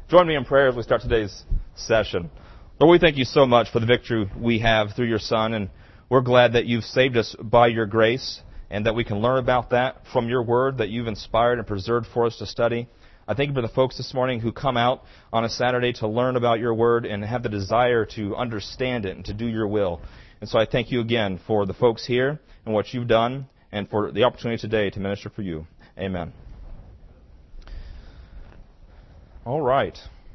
Join me in prayer as we start today's session. Lord, we thank you so much for the victory we have through your Son, and we're glad that you've saved us by your grace and that we can learn about that from your word that you've inspired and preserved for us to study. I thank you for the folks this morning who come out on a Saturday to learn about your word and have the desire to understand it and to do your will. And so I thank you again for the folks here and what you've done and for the opportunity today to minister for you. Amen. All right.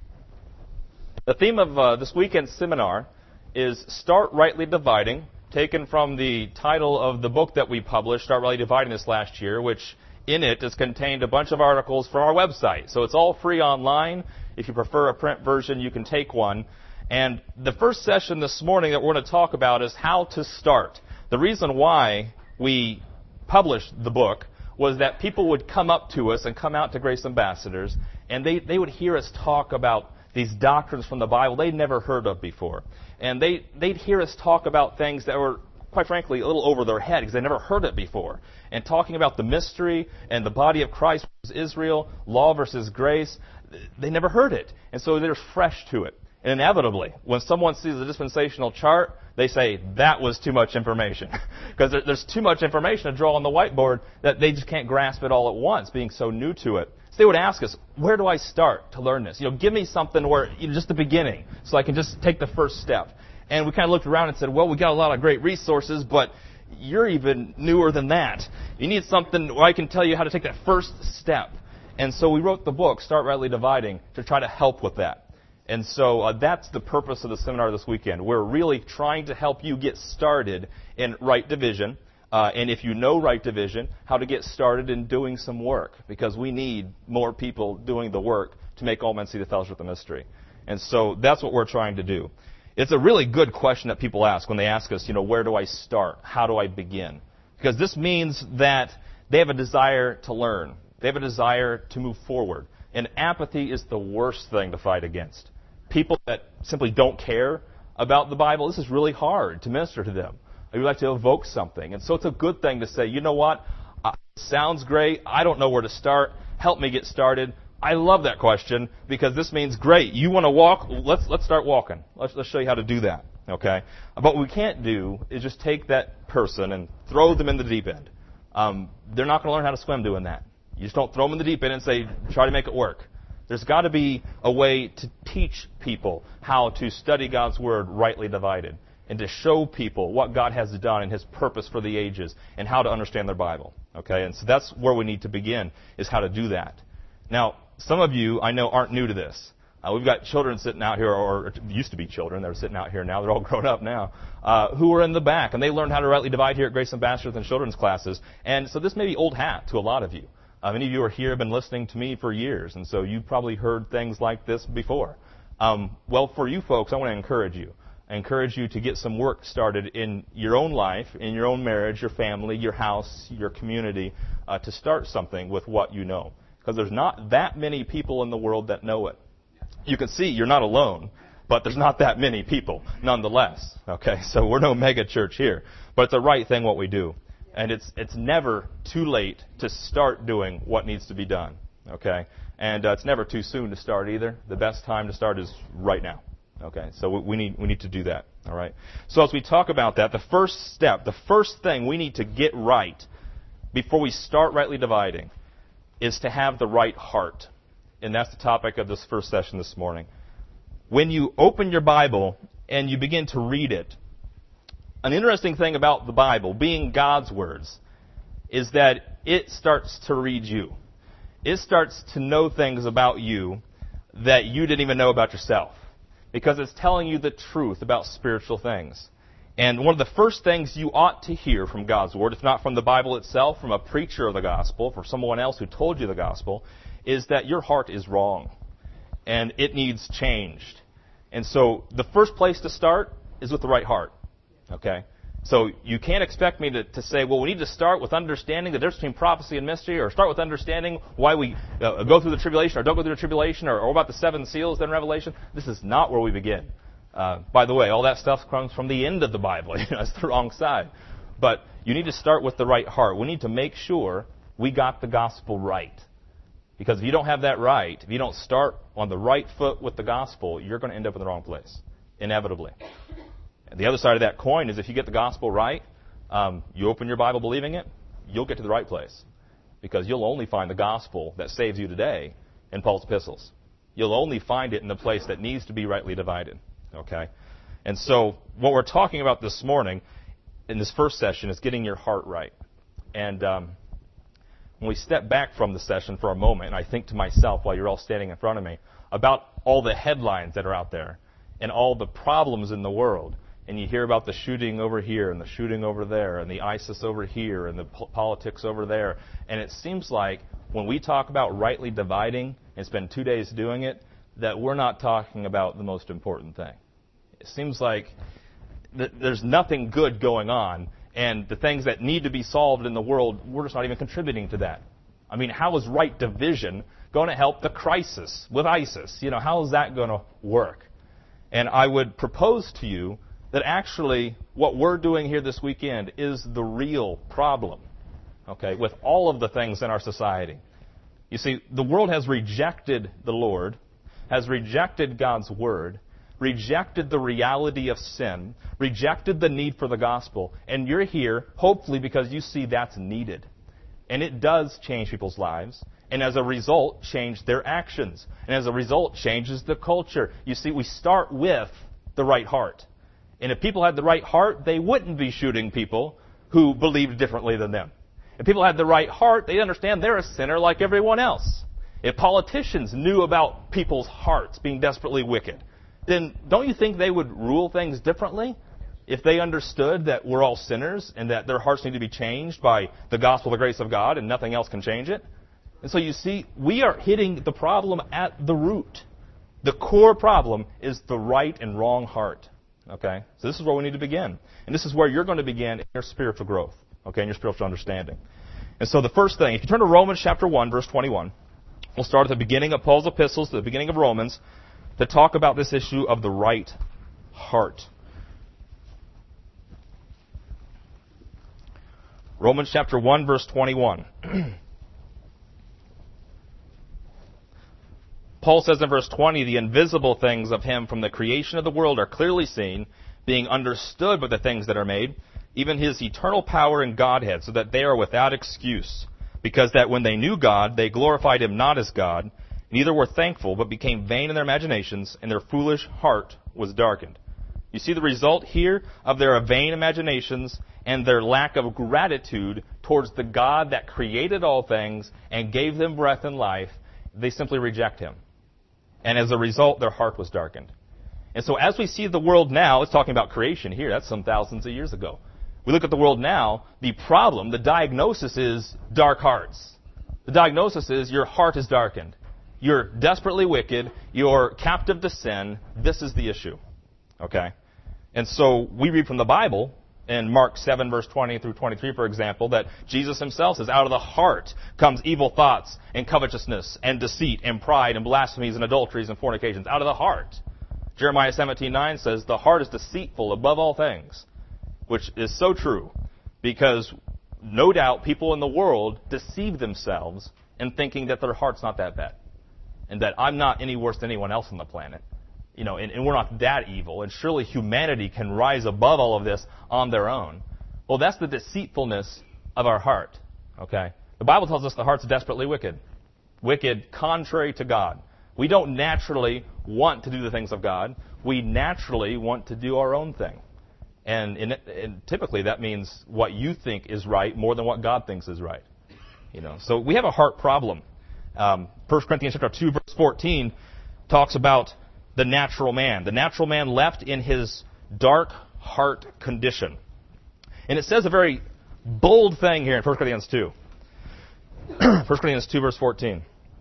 The theme of this weekend's seminar is Start Rightly Dividing, taken from the title of the book that we published, Start Rightly Dividing, this last year, which in it has contained a bunch of articles from our website. So it's all free online. If you prefer a print version, you can take one. And the first session this morning that we're going to talk about is how to start. The reason why we published the book was that people would come up to us and come out to Grace Ambassadors, and they would hear us talk about these doctrines from the Bible they'd never heard of before. And they'd hear us talk about things that were, quite frankly, a little over their head because they never heard it before. And talking about the mystery and the body of Christ versus Israel, law versus grace, they never heard it. And so they're fresh to it. And inevitably, when someone sees a dispensational chart, they say, that was too much information. Because there's too much information to draw on the whiteboard that they just can't grasp it all at once, being so new to it. So they would ask us, where do I start to learn this? Give me something where, just the beginning, so I can just take the first step. And we kind of looked around and said, well, we got a lot of great resources, but you're even newer than that. You need something where I can tell you how to take that first step. And so we wrote the book, Start Rightly Dividing, to try to help with that. And so that's the purpose of the seminar this weekend. We're really trying to help you get started in right division. And if you know right division, how to get started in doing some work. Because we need more people doing the work to make all men see the fellowship of the mystery. And so that's what we're trying to do. It's a really good question that people ask when they ask us, where do I start? How do I begin? Because this means that they have a desire to learn. They have a desire to move forward. And apathy is the worst thing to fight against. People that simply don't care about the Bible, this is really hard to minister to them. We like to evoke something. And so it's a good thing to say, you know what? Sounds great. I don't know where to start. Help me get started. I love that question because this means, great, you want to walk? Let's start walking. Let's show you how to do that. Okay? But what we can't do is just take that person and throw them in the deep end. They're not going to learn how to swim doing that. You just don't throw them in the deep end and say, try to make it work. There's got to be a way to teach people how to study God's Word rightly divided and to show people what God has done and His purpose for the ages and how to understand their Bible. Okay? And so that's where we need to begin, is how to do that. Now, some of you, I know, aren't new to this. We've got children sitting out here, or used to be children. They're sitting out here now. They're all grown up now, who are in the back. And they learned how to rightly divide here at Grace Ambassadors and children's classes. And so this may be old hat to a lot of you. Many of you are here, have been listening to me for years, and so you've probably heard things like this before. Well, for you folks, I want to encourage you. I encourage you to get some work started in your own life, in your own marriage, your family, your house, your community, to start something with what you know. Because there's not that many people in the world that know it. You can see you're not alone, but there's not that many people nonetheless. Okay, so we're no mega church here. But it's the right thing what we do. And it's never too late to start doing what needs to be done, okay? And it's never too soon to start either. The best time to start is right now, okay? So we need to do that, all right? So as we talk about that, the first step, the first thing we need to get right before we start rightly dividing is to have the right heart. And that's the topic of this first session this morning. When you open your Bible and you begin to read it, an interesting thing about the Bible, being God's words, is that it starts to read you. It starts to know things about you that you didn't even know about yourself. Because it's telling you the truth about spiritual things. And one of the first things you ought to hear from God's Word, if not from the Bible itself, from a preacher of the gospel, from someone else who told you the gospel, is that your heart is wrong. And it needs changed. And so the first place to start is with the right heart. Okay? So you can't expect me to say, well, we need to start with understanding the difference between prophecy and mystery, or start with understanding why we go through the tribulation or don't go through the tribulation, or about the seven seals in Revelation. This is not where we begin. By the way, all that stuff comes from the end of the Bible. That's the wrong side. But you need to start with the right heart. We need to make sure we got the gospel right. Because if you don't have that right, if you don't start on the right foot with the gospel, you're going to end up in the wrong place, inevitably. And the other side of that coin is if you get the gospel right, you open your Bible believing it, you'll get to the right place. Because you'll only find the gospel that saves you today in Paul's epistles. You'll only find it in the place that needs to be rightly divided. Okay? And so what we're talking about this morning in this first session is getting your heart right. And when we step back from the session for a moment, and I think to myself while you're all standing in front of me about all the headlines that are out there and all the problems in the world, and you hear about the shooting over here and the shooting over there and the ISIS over here and the politics over there, and it seems like when we talk about rightly dividing and spend 2 days doing it, that we're not talking about the most important thing. It seems like there's nothing good going on, and the things that need to be solved in the world, we're just not even contributing to that. I mean, how is right division going to help the crisis with ISIS? You know, how is that going to work? And I would propose to you that actually what we're doing here this weekend is the real problem, okay, with all of the things in our society. You see, the world has rejected the Lord, has rejected God's Word, rejected the reality of sin, rejected the need for the gospel, and you're here, hopefully, because you see that's needed. And it does change people's lives, and as a result, change their actions. And as a result, changes the culture. You see, we start with the right heart. And if people had the right heart, they wouldn't be shooting people who believed differently than them. If people had the right heart, they understand they're a sinner like everyone else. If politicians knew about people's hearts being desperately wicked, then don't you think they would rule things differently if they understood that we're all sinners and that their hearts need to be changed by the gospel of the grace of God and nothing else can change it? And so you see, we are hitting the problem at the root. The core problem is the right and wrong heart. Okay? So this is where we need to begin. And this is where you're going to begin in your spiritual growth, okay, in your spiritual understanding. And so the first thing, if you turn to Romans chapter 1, verse 21, we'll start at the beginning of Paul's epistles, to the beginning of Romans, to talk about this issue of the right heart. Romans chapter 1, verse 21. Paul says in verse 20, the invisible things of him from the creation of the world are clearly seen, being understood by the things that are made, even his eternal power and Godhead, so that they are without excuse. Because that when they knew God, they glorified him not as God, neither were thankful, but became vain in their imaginations, and their foolish heart was darkened. You see the result here of their vain imaginations and their lack of gratitude towards the God that created all things and gave them breath and life. They simply reject him. And as a result, their heart was darkened. And so as we see the world now, it's talking about creation here. That's some thousands of years ago. We look at the world now, the problem, the diagnosis is dark hearts. The diagnosis is your heart is darkened. You're desperately wicked. You're captive to sin. This is the issue. Okay? And so we read from the Bible in Mark 7, verse 20 through 23, for example, that Jesus himself says, out of the heart comes evil thoughts and covetousness and deceit and pride and blasphemies and adulteries and fornications. Out of the heart. Jeremiah 17:9 says, the heart is deceitful above all things, which is so true, because no doubt people in the world deceive themselves in thinking that their heart's not that bad, and that I'm not any worse than anyone else on the planet. You know, and we're not that evil, and surely humanity can rise above all of this on their own. Well, that's the deceitfulness of our heart, okay? The Bible tells us the heart's desperately wicked. Wicked contrary to God. We don't naturally want to do the things of God. We naturally want to do our own thing. And typically that means what you think is right more than what God thinks is right. You know, so we have a heart problem. 1 Corinthians chapter 2, verse 14 talks about the natural man. The natural man left in his dark heart condition. And it says a very bold thing here in 1 Corinthians 2. 1 Corinthians 2, verse 14.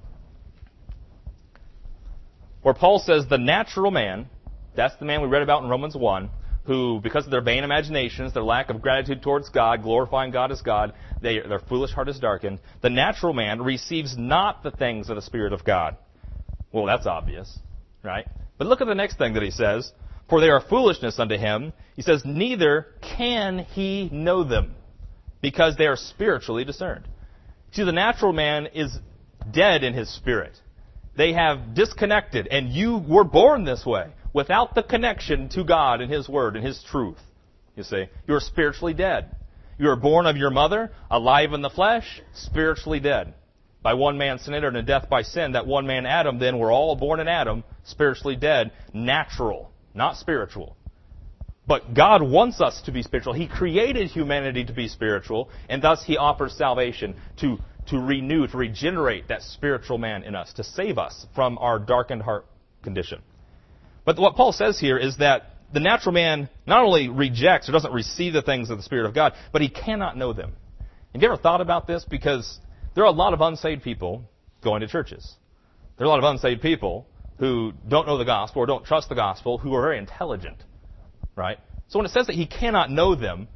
Where Paul says the natural man, that's the man we read about in Romans 1, who, because of their vain imaginations, their lack of gratitude towards God, glorifying God as God, their foolish heart is darkened. The natural man receives not the things of the Spirit of God. Well, that's obvious, right? But look at the next thing that he says. For they are foolishness unto him. He says, neither can he know them, because they are spiritually discerned. See, the natural man is dead in his spirit. They have disconnected, and you were born this way, without the connection to God and His Word and His truth. You see, you're spiritually dead. You were born of your mother, alive in the flesh, spiritually dead. By one man sin entered, and death by sin. That one man, Adam, then we're all born in Adam, spiritually dead, natural, not spiritual. But God wants us to be spiritual. He created humanity to be spiritual, and thus He offers salvation to renew, to regenerate that spiritual man in us, to save us from our darkened heart condition. But what Paul says here is that the natural man not only rejects or doesn't receive the things of the Spirit of God, but he cannot know them. Have you ever thought about this? Because there are a lot of unsaved people going to churches. There are a lot of unsaved people who don't know the gospel or don't trust the gospel, who are very intelligent, right? So when it says that he cannot know them,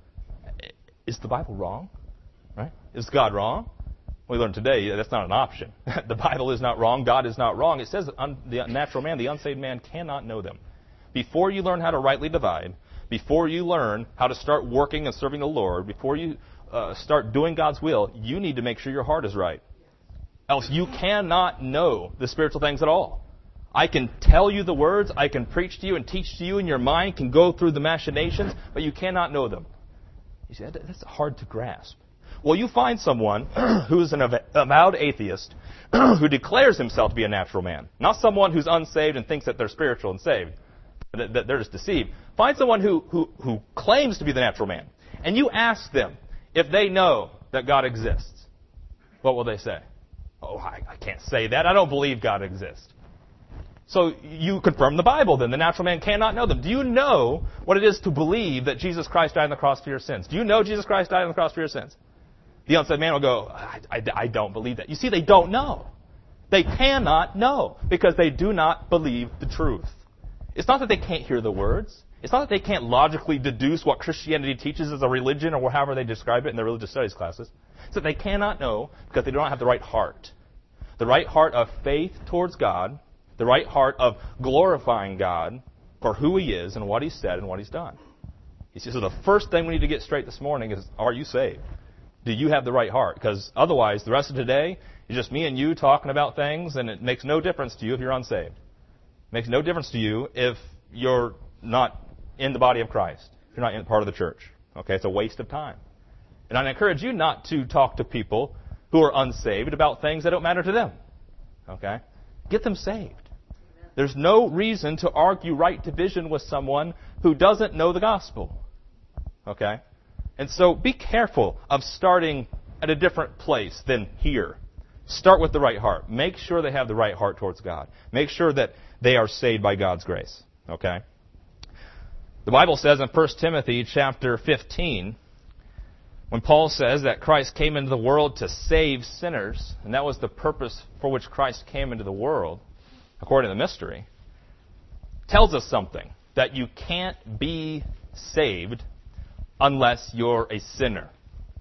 is the Bible wrong? Right? Is God wrong? We learned today that's not an option. The Bible is not wrong. God is not wrong. It says that the natural man, the unsaved man, cannot know them. Before you learn how to rightly divide, before you learn how to start working and serving the Lord, before you start doing God's will, you need to make sure your heart is right. Else you cannot know the spiritual things at all. I can tell you the words, I can preach to you and teach to you, and your mind can go through the machinations, but you cannot know them. You see, that's hard to grasp. Well, you find someone who's an avowed atheist who declares himself to be a natural man. Not someone who's unsaved and thinks that they're spiritual and saved, that they're just deceived. Find someone who claims to be the natural man. And you ask them if they know that God exists. What will they say? Oh, I can't say that. I don't believe God exists. So you confirm the Bible then. The natural man cannot know them. Do you know what it is to believe that Jesus Christ died on the cross for your sins? Do you know Jesus Christ died on the cross for your sins? The unsaved man will go, I don't believe that. You see, they don't know. They cannot know because they do not believe the truth. It's not that they can't hear the words. It's not that they can't logically deduce what Christianity teaches as a religion or however they describe it in their religious studies classes. It's that they cannot know because they don't have the right heart. The right heart of faith towards God, the right heart of glorifying God for who He is and what He said and what He's done. You see, so the first thing we need to get straight this morning is, are you saved? Do you have the right heart? Because otherwise, the rest of today is just me and you talking about things, and it makes no difference to you if you're unsaved. It makes no difference to you if you're not in the body of Christ, if you're not in part of the church. Okay, it's a waste of time. And I encourage you not to talk to people who are unsaved about things that don't matter to them. Okay? Get them saved. There's no reason to argue right division with someone who doesn't know the gospel. Okay? And so be careful of starting at a different place than here. Start with the right heart. Make sure they have the right heart towards God. Make sure that they are saved by God's grace. Okay? The Bible says in 1 Timothy chapter 15, when Paul says that Christ came into the world to save sinners, and that was the purpose for which Christ came into the world, according to the mystery, tells us something, that you can't be saved unless you're a sinner.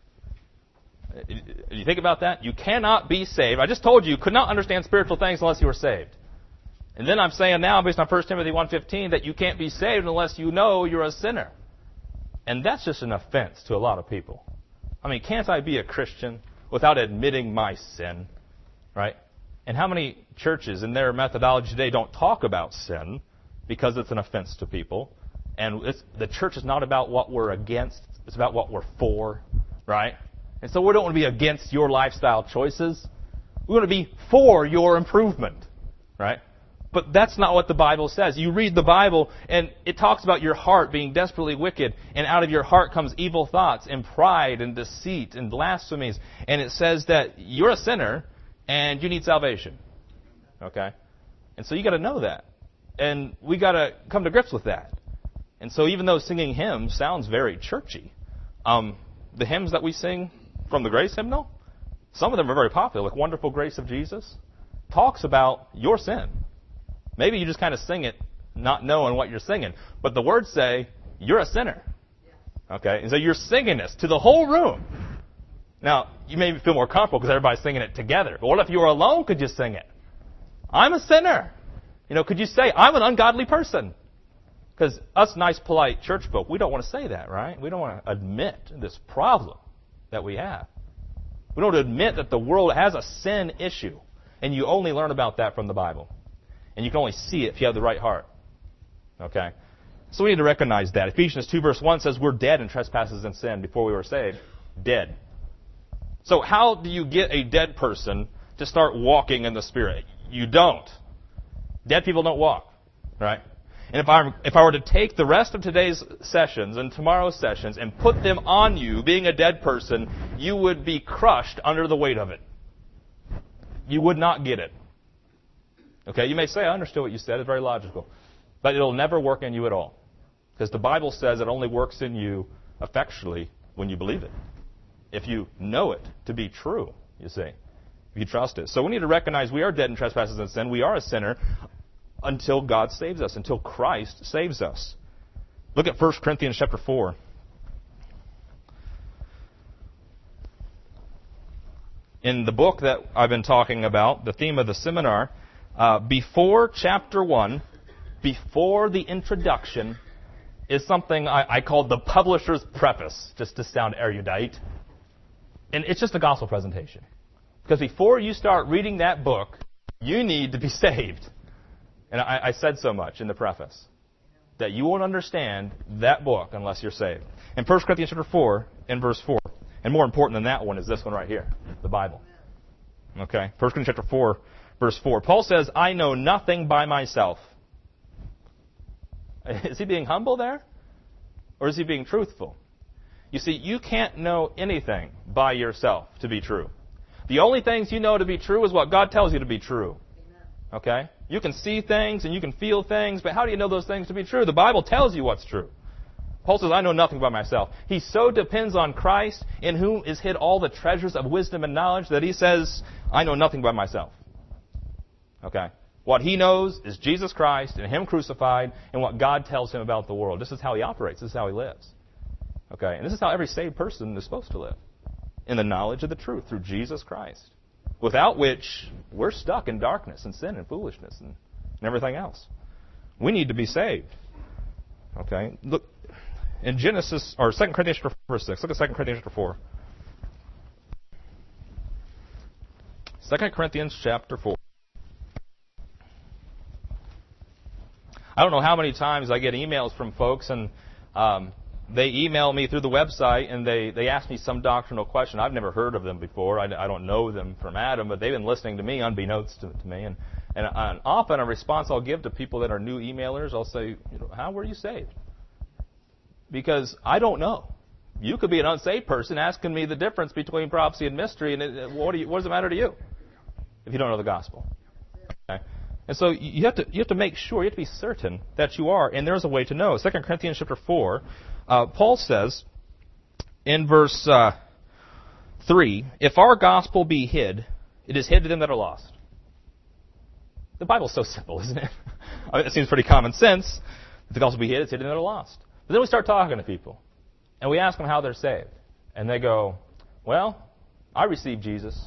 You think about that? You cannot be saved. I just told you could not understand spiritual things unless you were saved. And then I'm saying now, based on 1 Timothy 1:15, that you can't be saved unless you know you're a sinner. And that's just an offense to a lot of people. I mean, can't I be a Christian without admitting my sin? Right? And how many churches in their methodology today don't talk about sin because it's an offense to people? And the church is not about what we're against. It's about what we're for, right? And so we don't want to be against your lifestyle choices. We want to be for your improvement, right? But that's not what the Bible says. You read the Bible, and it talks about your heart being desperately wicked, and out of your heart comes evil thoughts, and pride, and deceit, and blasphemies. And it says that you're a sinner, and you need salvation, okay? And so you got to know that. And we got to come to grips with that. And so even though singing hymns sounds very churchy, the hymns that we sing from the Grace Hymnal, some of them are very popular, like Wonderful Grace of Jesus, talks about your sin. Maybe you just kind of sing it not knowing what you're singing. But the words say, you're a sinner. Okay? And so you're singing this to the whole room. Now, you may feel more comfortable because everybody's singing it together. But what if you were alone? Could you sing it? I'm a sinner. Could you say, I'm an ungodly person? Because us nice, polite church folk, we don't want to say that, right? We don't want to admit this problem that we have. We don't admit that the world has a sin issue. And you only learn about that from the Bible. And you can only see it if you have the right heart. Okay? So we need to recognize that. Ephesians 2 verse 1 says we're dead in trespasses and sin before we were saved. Dead. So how do you get a dead person to start walking in the Spirit? You don't. Dead people don't walk. Right? And if I were to take the rest of today's sessions and tomorrow's sessions and put them on you, being a dead person, you would be crushed under the weight of it. You would not get it. Okay, you may say, I understood what you said. It's very logical. But it'll never work in you at all. Because the Bible says it only works in you effectually when you believe it. If you know it to be true, you see. If you trust it. So we need to recognize we are dead in trespasses and sin. We are a sinner until God saves us, until Christ saves us. Look at 1 Corinthians chapter 4. In the book that I've been talking about, the theme of the seminar, before chapter 1, before the introduction, is something I call the publisher's preface, just to sound erudite. And it's just a gospel presentation. Because before you start reading that book, you need to be saved. And I said so much in the preface that you won't understand that book unless you're saved. In 1 Corinthians chapter 4, in verse 4, and more important than that one is this one right here, the Bible. Okay, 1 Corinthians chapter 4, verse 4. Paul says, I know nothing by myself. Is he being humble there? Or is he being truthful? You see, you can't know anything by yourself to be true. The only things you know to be true is what God tells you to be true. Okay? You can see things and you can feel things, but how do you know those things to be true? The Bible tells you what's true. Paul says, I know nothing by myself. He so depends on Christ, in whom is hid all the treasures of wisdom and knowledge, that he says, I know nothing by myself. Okay? What he knows is Jesus Christ and him crucified and what God tells him about the world. This is how he operates. This is how he lives. Okay? And this is how every saved person is supposed to live. In the knowledge of the truth through Jesus Christ. Without which, we're stuck in darkness and sin and foolishness and everything else. We need to be saved. Okay? Look, in Genesis, or 2 Corinthians chapter 4, verse 6. Look at 2 Corinthians chapter 4. 2 Corinthians chapter 4. I don't know how many times I get emails from folks, and they email me through the website, and they ask me some doctrinal question. I've never heard of them before. I don't know them from Adam, but they've been listening to me unbeknownst to me. And often a response I'll give to people that are new emailers, I'll say, how were you saved? Because I don't know. You could be an unsaved person asking me the difference between prophecy and mystery, and what does it matter to you if you don't know the gospel? Okay? And so you have to make sure, you have to be certain that you are, and there's a way to know. 2 Corinthians chapter 4, Paul says in verse 3, if our gospel be hid, it is hid to them that are lost. The Bible's so simple, isn't it? I mean, it seems pretty common sense. If the gospel be hid, it's hid to them that are lost. But then we start talking to people, and we ask them how they're saved. And they go, well, I received Jesus.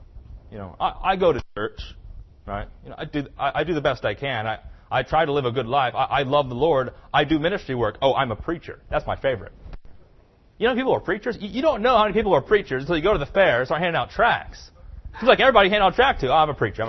I go to church. Right? I do the best I can. I try to live a good life. I love the Lord. I do ministry work. Oh, I'm a preacher. That's my favorite. You know people who are preachers? You don't know how many people are preachers until you go to the fair and start handing out tracts. It's like everybody handing out tracts to. Oh, I'm a preacher.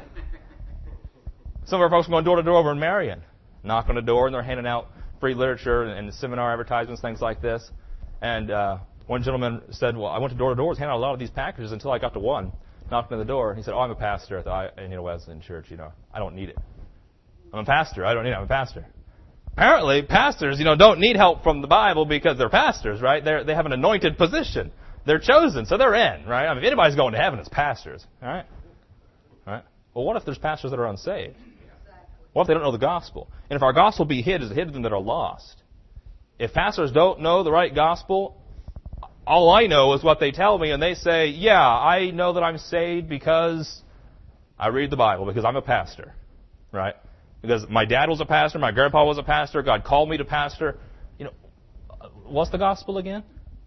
Some of our folks are going door to door over in Marion. Knock on the door, and they're handing out free literature and seminar advertisements, things like this. And one gentleman said, well, I went to door, handing out a lot of these packages until I got to one. Knocked on the door, and he said, oh, I'm a pastor at the Wesleyan Church. I don't need it. I'm a pastor. I don't need it. I'm a pastor. Apparently, pastors, don't need help from the Bible because they're pastors, right? They have an anointed position. They're chosen, so they're in, right? I mean, if anybody's going to heaven, it's pastors, all right? All right? Well, what if there's pastors that are unsaved? What if they don't know the gospel? And if our gospel be hid, is it hid to them that are lost? If pastors don't know the right gospel, all I know is what they tell me, and they say, yeah, I know that I'm saved because I read the Bible, because I'm a pastor, right? Because my dad was a pastor, my grandpa was a pastor, God called me to pastor. What's the gospel again?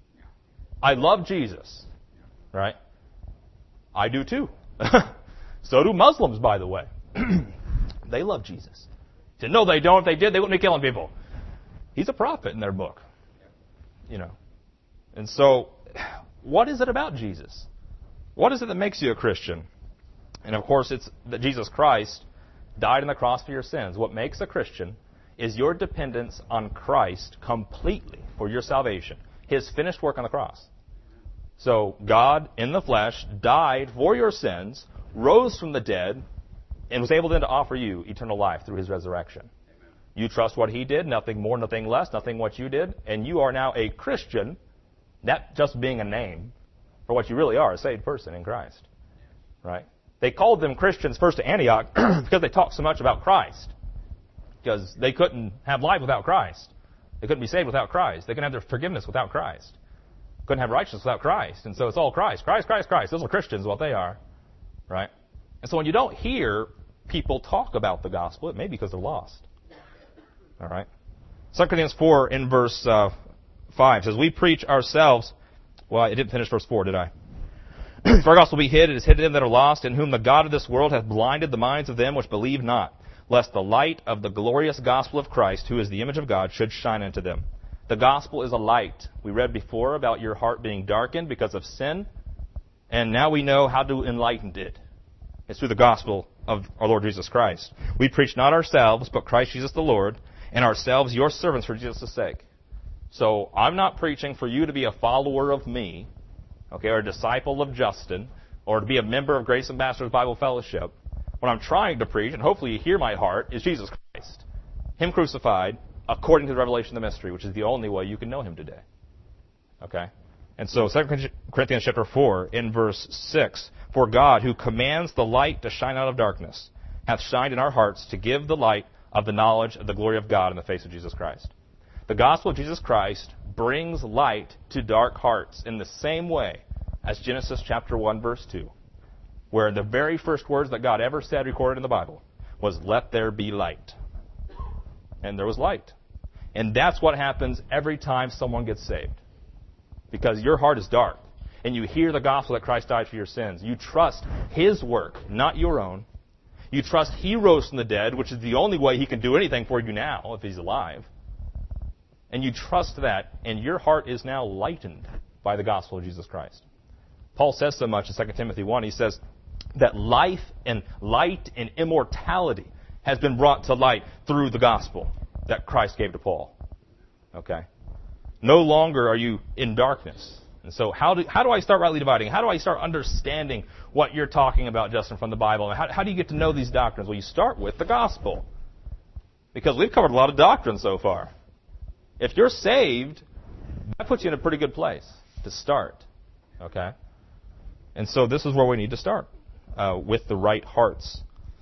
I love Jesus, right? I do too. So do Muslims, by the way. They love Jesus. He said, no, they don't. If they did, they wouldn't be killing people. He's a prophet in their book, And so, what is it about Jesus? What is it that makes you a Christian? And of course, it's that Jesus Christ died on the cross for your sins. What makes a Christian is your dependence on Christ completely for your salvation. His finished work on the cross. So God, in the flesh, died for your sins, rose from the dead, and was able then to offer you eternal life through His resurrection. You trust what He did, nothing more, nothing less, nothing what you did, and you are now a Christian, that just being a name for what you really are, a saved person in Christ. Right? They called them Christians first at Antioch because they talked so much about Christ. Because they couldn't have life without Christ. They couldn't be saved without Christ. They couldn't have their forgiveness without Christ. Couldn't have righteousness without Christ. And so it's all Christ. Christ, Christ, Christ. Those are Christians, what they are. Right? And so when you don't hear people talk about the gospel, it may be because they're lost. All right? 2 Corinthians 4 in verse 5 says, we preach ourselves. Well, I didn't finish verse 4, did I? For our gospel be hid, it is hid in them that are lost, in whom the God of this world hath blinded the minds of them which believe not, lest the light of the glorious gospel of Christ, who is the image of God, should shine unto them. The gospel is a light. We read before about your heart being darkened because of sin, and now we know how to enlighten it. It's through the gospel of our Lord Jesus Christ. We preach not ourselves, but Christ Jesus the Lord, and ourselves your servants for Jesus' sake. So I'm not preaching for you to be a follower of me, okay, or a disciple of Justin, or to be a member of Grace Ambassadors Bible Fellowship. What I'm trying to preach, and hopefully you hear my heart, is Jesus Christ. Him crucified according to the revelation of the mystery, which is the only way you can know Him today. Okay? And so 2 Corinthians chapter 4, in verse 6, for God, who commands the light to shine out of darkness, hath shined in our hearts to give the light of the knowledge of the glory of God in the face of Jesus Christ. The gospel of Jesus Christ brings light to dark hearts in the same way as Genesis chapter 1, verse 2, where the very first words that God ever said recorded in the Bible was, let there be light. And there was light. And that's what happens every time someone gets saved. Because your heart is dark, and you hear the gospel that Christ died for your sins. You trust His work, not your own. You trust He rose from the dead, which is the only way He can do anything for you now, if He's alive. And you trust that, and your heart is now lightened by the gospel of Jesus Christ. Paul says so much in 2 Timothy 1. He says that life and light and immortality has been brought to light through the gospel that Christ gave to Paul. Okay? No longer are you in darkness. And so how do I start rightly dividing? How do I start understanding what you're talking about, Justin, from the Bible? And how do you get to know these doctrines? Well, you start with the gospel. Because we've covered a lot of doctrine so far. If you're saved, that puts you in a pretty good place to start. Okay? And so this is where we need to start, with the right hearts.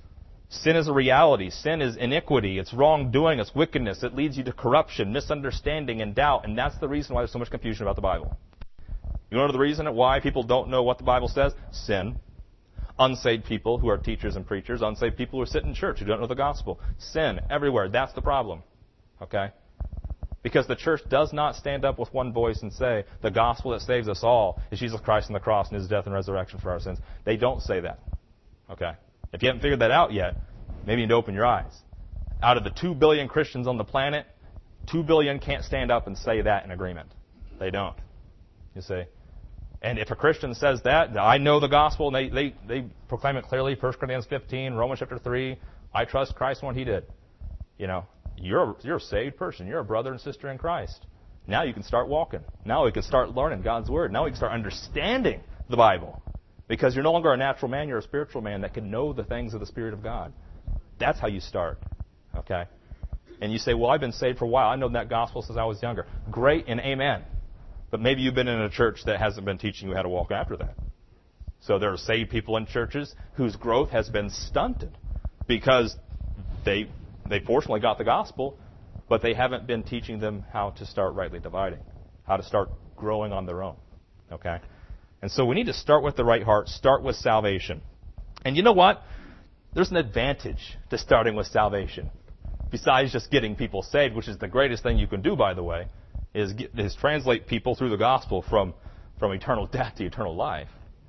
Sin is a reality. Sin is iniquity. It's wrongdoing. It's wickedness. It leads you to corruption, misunderstanding, and doubt. And that's the reason why there's so much confusion about the Bible. You know the reason why people don't know what the Bible says? Sin. Unsaved people who are teachers and preachers. Unsaved people who sit in church who don't know the gospel. Sin everywhere. That's the problem. Okay? Because the church does not stand up with one voice and say, the gospel that saves us all is Jesus Christ on the cross and His death and resurrection for our sins. They don't say that. Okay? If you haven't figured that out yet, maybe you need to open your eyes. Out of the 2 billion Christians on the planet, 2 billion can't stand up and say that in agreement. They don't. You see? And if a Christian says that, I know the gospel, and they proclaim it clearly, 1 Corinthians 15, Romans chapter 3, I trust Christ in what He did. You know, you're a saved person. You're a brother and sister in Christ. Now you can start walking. Now we can start learning God's Word. Now we can start understanding the Bible. Because you're no longer a natural man, you're a spiritual man that can know the things of the Spirit of God. That's how you start. Okay? And you say, well, I've been saved for a while. I know that gospel since I was younger. Great and amen. But maybe you've been in a church that hasn't been teaching you how to walk after that. So there are saved people in churches whose growth has been stunted because they fortunately got the gospel, but they haven't been teaching them how to start rightly dividing, how to start growing on their own. Okay? And so we need to start with the right heart, start with salvation. And you know what? There's an advantage to starting with salvation. Besides just getting people saved, which is the greatest thing you can do, by the way, is translate people through the gospel from eternal death to eternal life.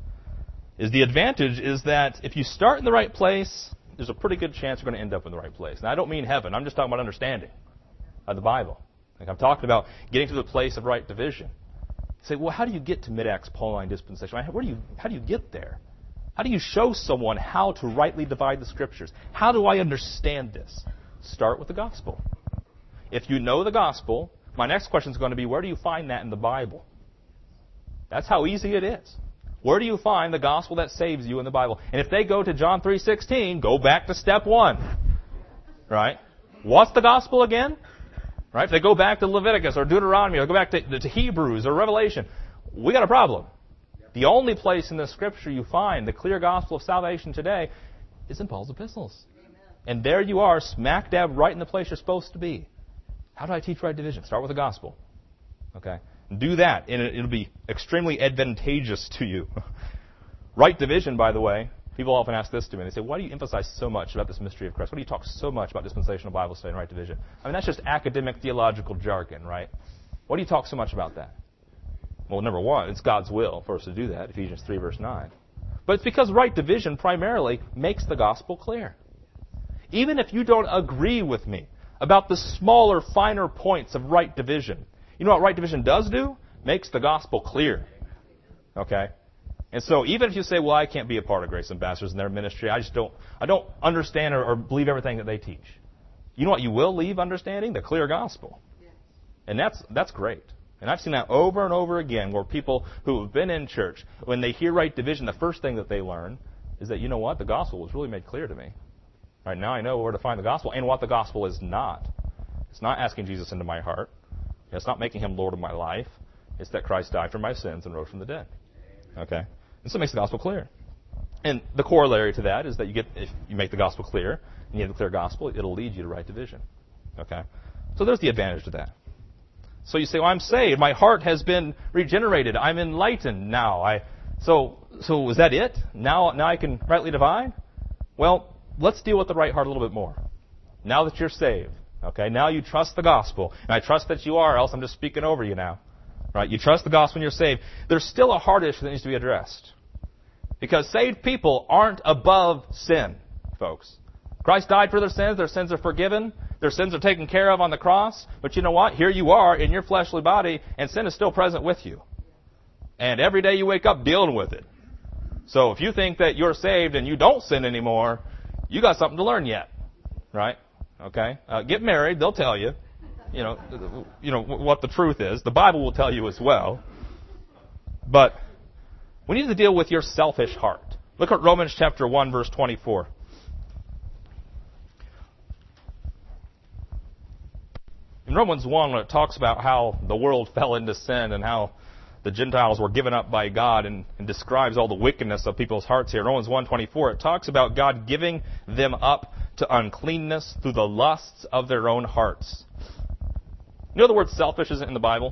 The advantage is that if you start in the right place, there's a pretty good chance you're going to end up in the right place. And I don't mean heaven. I'm just talking about understanding of the Bible. Like I'm talking about getting to the place of right division. You say, well, how do you get to mid-Acts Pauline dispensation? How do you get there? How do you show someone how to rightly divide the Scriptures? How do I understand this? Start with the gospel. If you know the gospel, my next question is going to be, where do you find that in the Bible? That's how easy it is. Where do you find the gospel that saves you in the Bible? And if they go to John 3:16, go back to step 1. Right? What's the gospel again? Right? If they go back to Leviticus or Deuteronomy or go back to Hebrews or Revelation, we got a problem. The only place in the Scripture you find the clear gospel of salvation today is in Paul's epistles. And there you are, smack dab right in the place you're supposed to be. How do I teach right division? Start with the gospel. Okay? Do that, and it'll be extremely advantageous to you. Right division, by the way, people often ask this to me. They say, why do you emphasize so much about this mystery of Christ? Why do you talk so much about dispensational Bible study and right division? I mean, that's just academic theological jargon, right? Why do you talk so much about that? Well, number one, it's God's will for us to do that, Ephesians 3, verse 9. But it's because right division primarily makes the gospel clear. Even if you don't agree with me about the smaller, finer points of right division, you know what right division does do? Makes the gospel clear. Okay? And so even if you say, well, I can't be a part of Grace Ambassadors in their ministry, I don't understand or believe everything that they teach. You know what you will leave understanding? The clear gospel. And that's great. And I've seen that over and over again where people who have been in church, when they hear right division, the first thing that they learn is that, you know what, the gospel was really made clear to me. Right now I know where to find the gospel and what the gospel is not. It's not asking Jesus into my heart. It's not making him Lord of my life. It's that Christ died for my sins and rose from the dead. Okay? And so it makes the gospel clear. And the corollary to that is that if you make the gospel clear, and you have the clear gospel, it'll lead you to right division. Okay? So there's the advantage to that. So you say, well, I'm saved. My heart has been regenerated. I'm enlightened now. So is that it? Now I can rightly divide? Well, let's deal with the right heart a little bit more. Now that you're saved, okay, now you trust the gospel. And I trust that you are, else I'm just speaking over you now. Right? You trust the gospel and you're saved. There's still a heart issue that needs to be addressed. Because saved people aren't above sin, folks. Christ died for their sins are forgiven, their sins are taken care of on the cross. But you know what? Here you are in your fleshly body, and sin is still present with you. And every day you wake up dealing with it. So if you think that you're saved and you don't sin anymore, you got something to learn yet. Right? Okay? Get married, they'll tell you. You know what the truth is. The Bible will tell you as well. But we need to deal with your selfish heart. Look at Romans chapter 1, verse 24. In Romans 1, when it talks about how the world fell into sin and how the Gentiles were given up by God and describes all the wickedness of people's hearts here. In Romans 1:24, it talks about God giving them up to uncleanness through the lusts of their own hearts. You know the word selfish isn't in the Bible?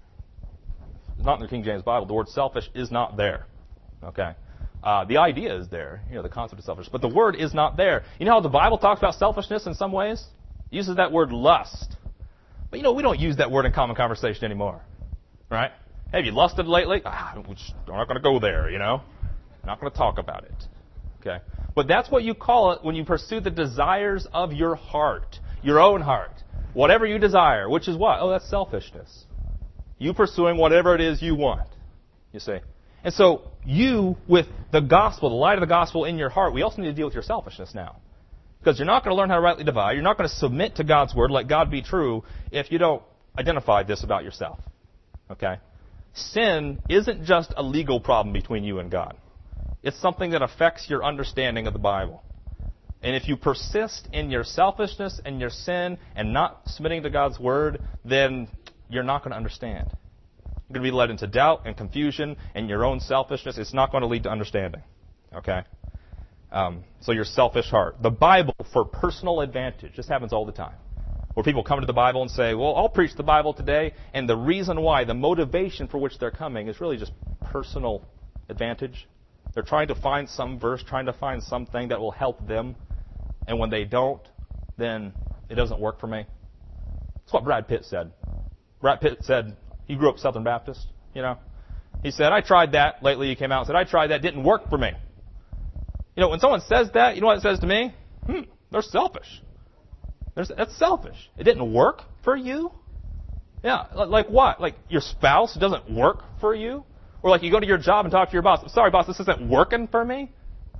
It's not in the King James Bible. The word selfish is not there. Okay? The idea is there, the concept of selfish, but the word is not there. You know how the Bible talks about selfishness in some ways? It uses that word lust. But we don't use that word in common conversation anymore. Right? Hey, have you lusted lately? We're not going to go there, Not going to talk about it. Okay? But that's what you call it when you pursue the desires of your heart, your own heart. Whatever you desire, which is what? Oh, that's selfishness. You pursuing whatever it is you want, you see. And so you, with the gospel, the light of the gospel in your heart, we also need to deal with your selfishness now. Because you're not going to learn how to rightly divide. You're not going to submit to God's word, let God be true, if you don't identify this about yourself. Okay? Sin isn't just a legal problem between you and God. It's something that affects your understanding of the Bible. And if you persist in your selfishness and your sin and not submitting to God's word, then you're not going to understand. You're going to be led into doubt and confusion and your own selfishness. It's not going to lead to understanding. Okay? So your selfish heart. The Bible for personal advantage. This happens all the time. Where people come to the Bible and say, well, I'll preach the Bible today. And the reason why, the motivation for which they're coming is really just personal advantage. They're trying to find some verse, trying to find something that will help them. And when they don't, then it doesn't work for me. That's what Brad Pitt said. Brad Pitt said, he grew up Southern Baptist, He said, I tried that. Lately he came out and said, I tried that. Didn't work for me. When someone says that, you know what it says to me? They're selfish. That's selfish. It didn't work for you? Yeah, like what? Like your spouse doesn't work for you? Or like you go to your job and talk to your boss. Sorry, boss, this isn't working for me?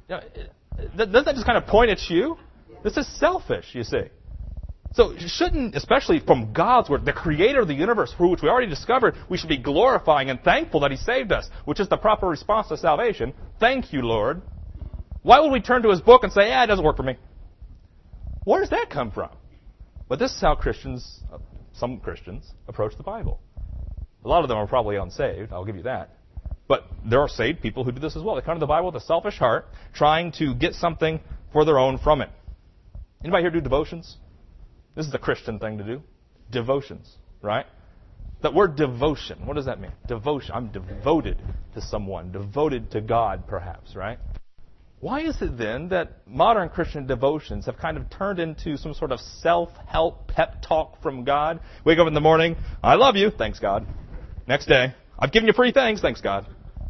Doesn't that just kind of point at you? This is selfish, you see. So shouldn't, especially from God's Word, the Creator of the universe, for which we already discovered, we should be glorifying and thankful that He saved us, which is the proper response to salvation. Thank you, Lord. Why would we turn to His book and say, it doesn't work for me? Where does that come from? But this is how some Christians, approach the Bible. A lot of them are probably unsaved, I'll give you that. But there are saved people who do this as well. They come to the Bible with a selfish heart, trying to get something for their own from it. Anybody here do devotions? This is a Christian thing to do. Devotions, right? That word devotion, what does that mean? Devotion. I'm devoted to someone, devoted to God, perhaps, right? Why is it then that modern Christian devotions have kind of turned into some sort of self-help pep talk from God? Wake up in the morning, I love you, thanks God. Next day, I've given you free things, thanks God.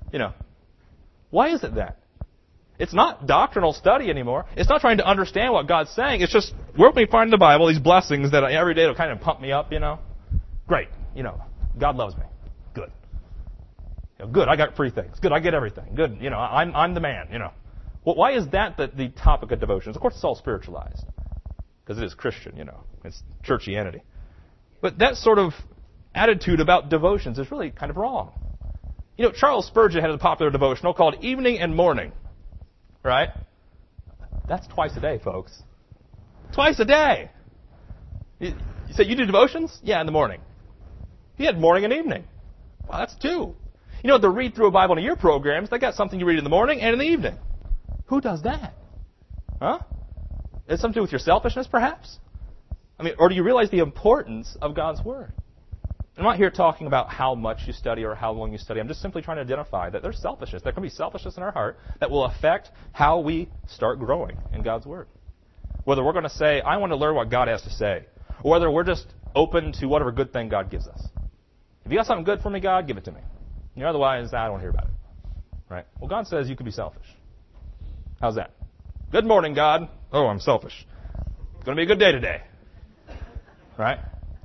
Why is it that? It's not doctrinal study anymore. It's not trying to understand what God's saying. It's just, where can we find in the Bible these blessings that every day will kind of pump me up, Great, God loves me. Good. Good, I got free things. Good, I get everything. Good, I'm the man, Well, why is that the topic of devotions? Of course, it's all spiritualized. Because it is Christian, It's churchianity. But that sort of attitude about devotions is really kind of wrong. Charles Spurgeon had a popular devotional called Evening and Morning. Right? That's twice a day, folks. Twice a day. You say, you do devotions? Yeah, in the morning. He had morning and evening. Wow, that's two. The read through a Bible in a year programs, they got something you read in the morning and in the evening. Who does that? Huh? Is it something to do with your selfishness, perhaps? Or do you realize the importance of God's Word? I'm not here talking about how much you study or how long you study. I'm just simply trying to identify that there's selfishness. There can be selfishness in our heart that will affect how we start growing in God's Word. Whether we're going to say, I want to learn what God has to say, or whether we're just open to whatever good thing God gives us. If you got something good for me, God, give it to me. Otherwise, I don't want to hear about it. Right? Well, God says you can be selfish. How's that? Good morning, God. Oh, I'm selfish. It's going to be a good day today. Right?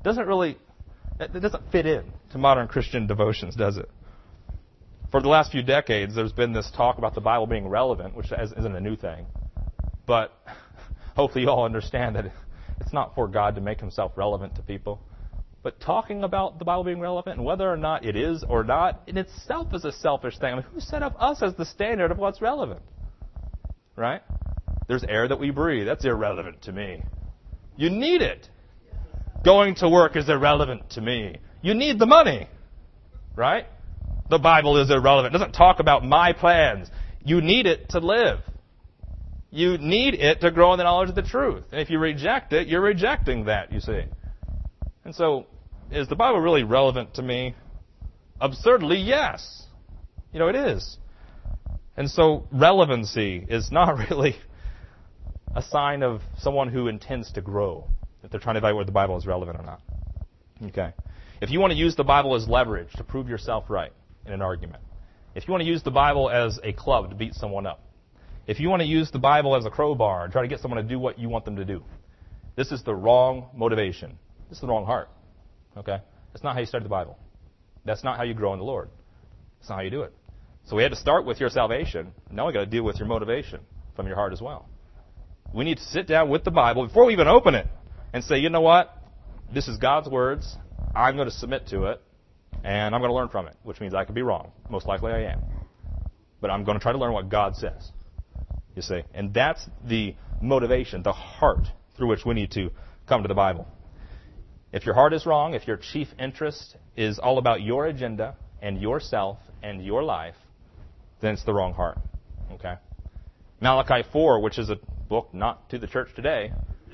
It doesn't fit in to modern Christian devotions, does it? For the last few decades, there's been this talk about the Bible being relevant, which isn't a new thing. But hopefully you all understand that it's not for God to make Himself relevant to people. But talking about the Bible being relevant and whether or not it is or not, in itself is a selfish thing. Who set up us as the standard of what's relevant? Right? There's air that we breathe. That's irrelevant to me. You need it. Going to work is irrelevant to me. You need the money. Right? The Bible is irrelevant. It doesn't talk about my plans. You need it to live. You need it to grow in the knowledge of the truth. And if you reject it, you're rejecting that, you see. And so, is the Bible really relevant to me? Absurdly, yes. It is. And so, relevancy is not really a sign of someone who intends to grow, if they're trying to evaluate whether the Bible is relevant or not. Okay. If you want to use the Bible as leverage to prove yourself right in an argument, if you want to use the Bible as a club to beat someone up, if you want to use the Bible as a crowbar and try to get someone to do what you want them to do, this is the wrong motivation. This is the wrong heart. Okay? That's not how you study the Bible. That's not how you grow in the Lord. That's not how you do it. So we had to start with your salvation. Now we got to deal with your motivation from your heart as well. We need to sit down with the Bible before we even open it and say, you know what? This is God's words. I'm going to submit to it, and I'm going to learn from it, which means I could be wrong. Most likely I am. But I'm going to try to learn what God says. You see? And that's the motivation, the heart through which we need to come to the Bible. If your heart is wrong, if your chief interest is all about your agenda and yourself and your life, then it's the wrong heart. Okay? Malachi 4, which is a book not to the church today,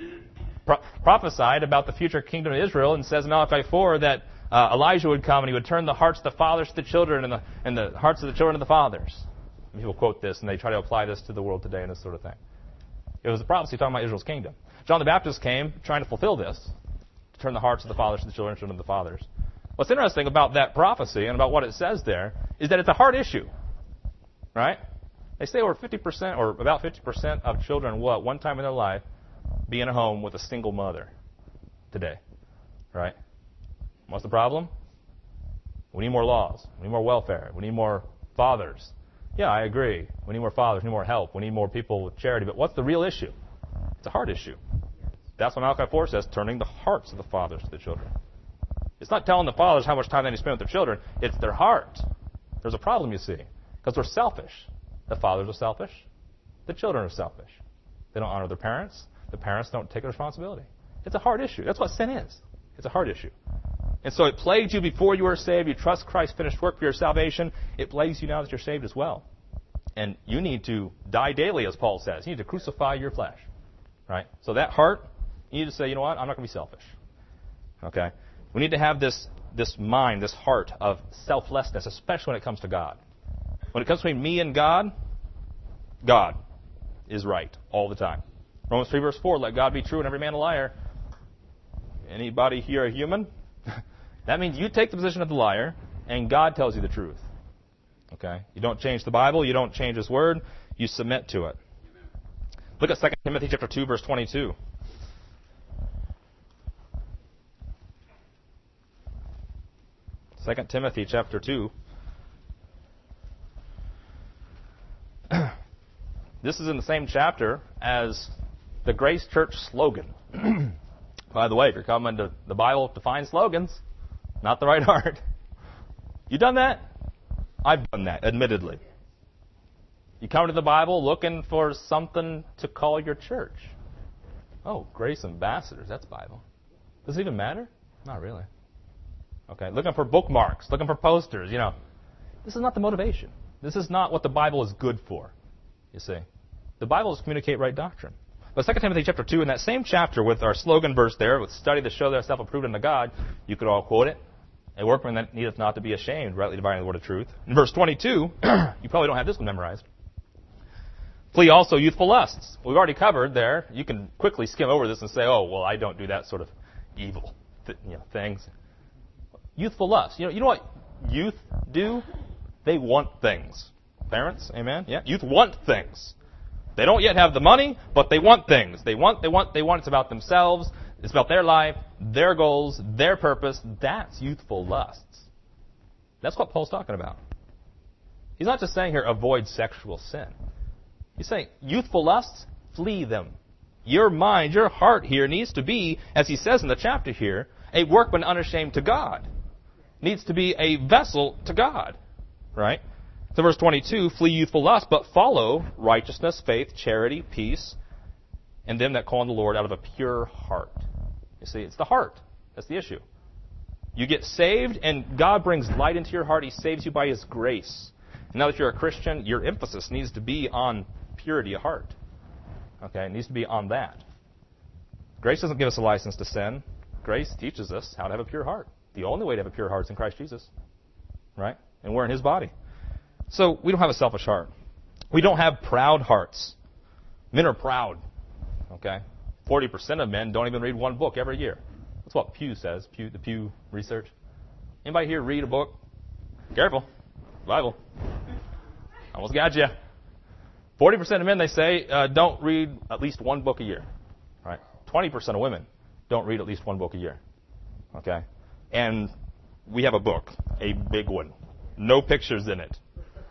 prophesied about the future kingdom of Israel and says in Malachi 4 that Elijah would come and he would turn the hearts of the fathers to the children and the hearts of the children to the fathers. People quote this and they try to apply this to the world today and this sort of thing. It was a prophecy talking about Israel's kingdom. John the Baptist came trying to fulfill this, to turn the hearts of the fathers to the children and children to the fathers. What's interesting about that prophecy and about what it says there is that it's a heart issue. Right? They say over 50% or about 50% of children will at one time in their life be in a home with a single mother today. Right? What's the problem? We need more laws. We need more welfare. We need more fathers Yeah, I agree. We need more fathers, we need more help, we need more people with charity. But what's the real issue? It's a heart issue. That's what Malachi 4 says, turning the hearts of the fathers to the children. It's not telling the fathers how much time they need to spend with their children. It's their heart. There's a problem, you see, because they're selfish. The fathers are selfish. The children are selfish. They don't honor their parents. The parents don't take responsibility. It's a heart issue. That's what sin is. It's a heart issue. And so it plagued you before you were saved. You trust Christ's finished work for your salvation. It plagues you now that you're saved as well. And you need to die daily, as Paul says. You need to crucify your flesh. Right? So that heart, you need to say, you know what? I'm not going to be selfish. Okay? We need to have this mind, this heart of selflessness, especially when it comes to God. When it comes between me and God, God is right all the time. Romans 3 verse 4, let God be true and every man a liar. Anybody here a human? That means you take the position of the liar and God tells you the truth. Okay? You don't change the Bible, you don't change His Word, you submit to it. Look at 2 Timothy chapter 2 verse 22. 2 Timothy chapter 2. This is in the same chapter as the Grace Church slogan. By the way, if you're coming to the Bible to find slogans, not the right heart. You done that? I've done that, admittedly. You come to the Bible looking for something to call your church. Oh, Grace Ambassadors, that's Bible. Does it even matter? Not really. Okay, looking for bookmarks, looking for posters, This is not the motivation. This is not what the Bible is good for, you see. The Bible is to communicate right doctrine. But 2 Timothy chapter 2, in that same chapter with our slogan verse there, with study to show thyself approved unto God, you could all quote it. A workman that needeth not to be ashamed, rightly dividing the word of truth. In verse 22, you probably don't have this one memorized. Flee also youthful lusts. We've already covered there. You can quickly skim over this and say, oh, well, I don't do that sort of evil things. Youthful lust. You know what youth do? They want things. Parents, amen? Yeah, youth want things. They don't yet have the money, but they want things. They want. It's about themselves. It's about their life, their goals, their purpose. That's youthful lusts. That's what Paul's talking about. He's not just saying here, avoid sexual sin. He's saying, youthful lusts, flee them. Your mind, your heart here needs to be, as he says in the chapter here, a workman unashamed to God. Needs to be a vessel to God. Right? So verse 22, flee youthful lust, but follow righteousness, faith, charity, peace, and them that call on the Lord out of a pure heart. You see, it's the heart. That's the issue. You get saved, and God brings light into your heart. He saves you by His grace. And now that you're a Christian, your emphasis needs to be on purity of heart. Okay? It needs to be on that. Grace doesn't give us a license to sin. Grace teaches us how to have a pure heart. The only way to have a pure heart is in Christ Jesus. Right? And we're in His body. So we don't have a selfish heart. We don't have proud hearts. Men are proud. Okay? 40% of men don't even read one book every year. That's what Pew says, the Pew Research. Anybody here read a book? Careful. Bible. Almost got you. 40% of men, they say, don't read at least one book a year. Right? 20% of women don't read at least one book a year. Okay? And we have a book, a big one. No pictures in it.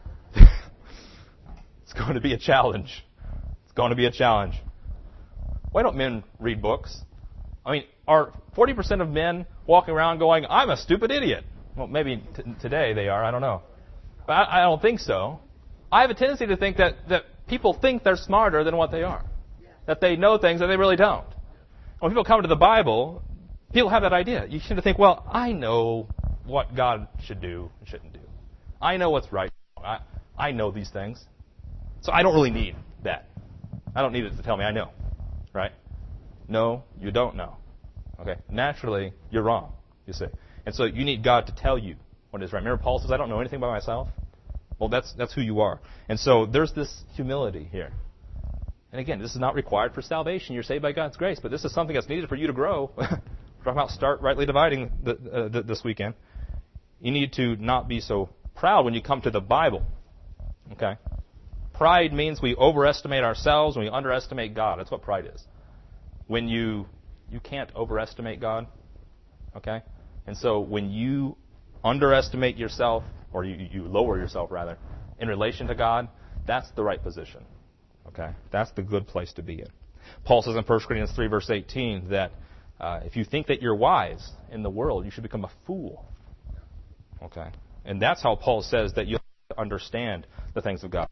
It's going to be a challenge. It's going to be a challenge. Why don't men read books? I mean, are 40% of men walking around going, I'm a stupid idiot? Well, maybe today they are. I don't know. But I don't think so. I have a tendency to think that people think they're smarter than what they are. That they know things that they really don't. When people come to the Bible, people have that idea. You tend to think, well, I know what God should do and shouldn't do. I know what's right. I know these things. So I don't really need that. I don't need it to tell me I know. Right? No, you don't know. Okay? Naturally, you're wrong, you see. And so you need God to tell you what is right. Remember Paul says, I don't know anything by myself? Well, that's who you are. And so there's this humility here. And again, this is not required for salvation. You're saved by God's grace. But this is something that's needed for you to grow. We're talking about start rightly dividing this weekend. You need to not be so proud when you come to the Bible. Okay? Pride means we overestimate ourselves and we underestimate God. That's what pride is. When you can't overestimate God. Okay? And so when you underestimate yourself, or you lower yourself rather, in relation to God, that's the right position. Okay? That's the good place to be in. Paul says in 1 Corinthians 3, verse 18, that if you think that you're wise in the world, you should become a fool. Okay? And that's how Paul says that you have to understand the things of God.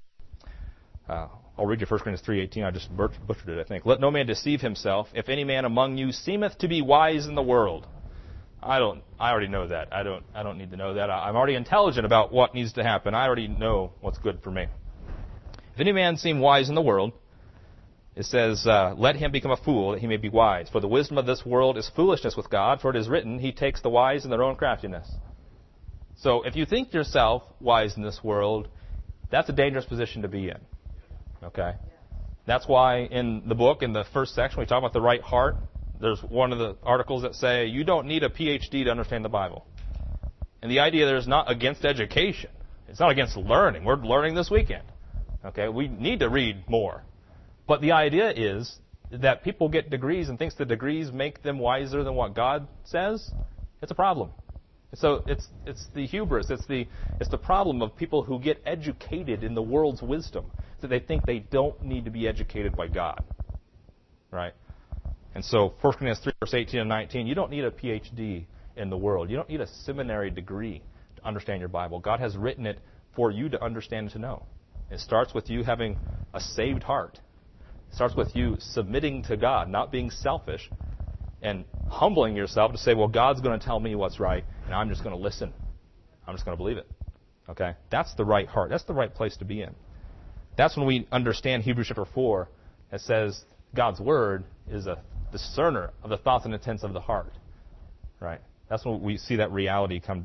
I'll read you 1 Corinthians 3:18. I just butchered it, I think. Let no man deceive himself. If any man among you seemeth to be wise in the world. I already know that. I don't need to know that. I'm already intelligent about what needs to happen. I already know what's good for me. If any man seem wise in the world, it says, let him become a fool, that he may be wise. For the wisdom of this world is foolishness with God, for it is written, He takes the wise in their own craftiness. So if you think yourself wise in this world, that's a dangerous position to be in. Okay? That's why in the book, in the first section, we talk about the right heart. There's one of the articles that say, you don't need a PhD to understand the Bible. And the idea there is not against education. It's not against learning. We're learning this weekend. Okay? We need to read more. But the idea is that people get degrees and thinks the degrees make them wiser than what God says. It's a problem. So it's the hubris. It's the problem of people who get educated in the world's wisdom. That they think they don't need to be educated by God. Right? And so 1 Corinthians 3, verse 18 and 19, you don't need a PhD in the world. You don't need a seminary degree to understand your Bible. God has written it for you to understand and to know. It starts with you having a saved heart. It starts with you submitting to God, not being selfish, and humbling yourself to say, well, God's going to tell me what's right, and I'm just going to listen. I'm just going to believe it. Okay? That's the right heart. That's the right place to be in. That's when we understand Hebrews chapter 4. It says God's Word is a discerner of the thoughts and intents of the heart. Right? That's when we see that reality come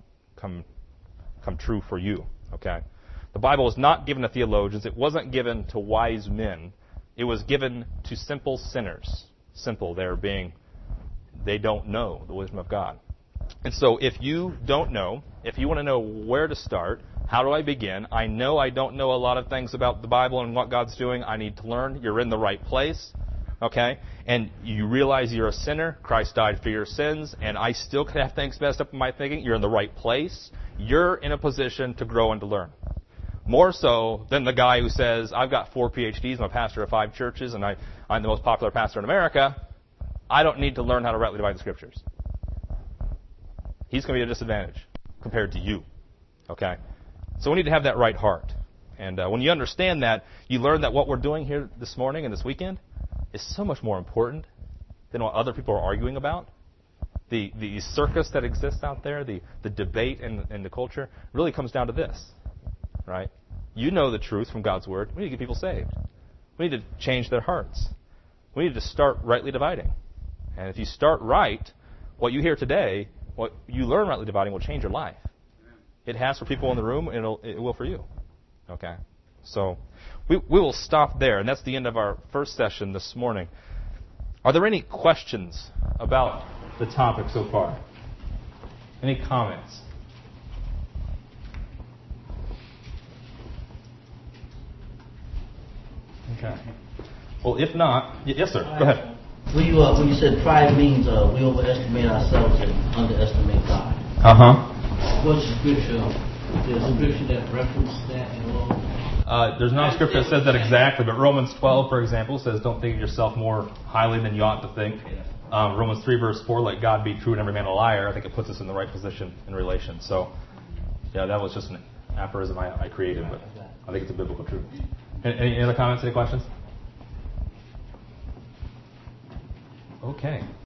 true for you. Okay? The Bible was not given to theologians. It wasn't given to wise men. It was given to simple sinners. Simple there being they don't know the wisdom of God. And so if you don't know, if you want to know where to start, how do I begin? I know I don't know a lot of things about the Bible and what God's doing. I need to learn. You're in the right place. Okay? And you realize you're a sinner. Christ died for your sins. And I still could have things messed up in my thinking. You're in the right place. You're in a position to grow and to learn. More so than the guy who says, I've got 4 PhDs, I'm a pastor of 5 churches, and I'm the most popular pastor in America. I don't need to learn how to rightly divide the Scriptures. He's going to be at a disadvantage compared to you. Okay? So we need to have that right heart. And when you understand that, you learn that what we're doing here this morning and this weekend is so much more important than what other people are arguing about. The circus that exists out there, the debate and the culture, really comes down to this. Right? You know the truth from God's Word. We need to get people saved. We need to change their hearts. We need to start rightly dividing. And if you start right, what you hear today, what you learn rightly dividing will change your life. It has for people in the room, and it will for you. Okay? So we will stop there, and that's the end of our first session this morning. Are there any questions about the topic so far? Any comments? Okay. Well, if not, yes, sir. Go ahead. When you said pride means we overestimate ourselves and underestimate God. What's the scripture? There's a scripture that references that at all? There's not a scripture that says that exactly, but Romans 12, for example, says, "Don't think of yourself more highly than you ought to think." Romans 3, verse 4, "Let God be true and every man a liar." I think it puts us in the right position in relation. So, yeah, that was just an aphorism I created, but I think it's a biblical truth. Any other comments? Any questions? Okay.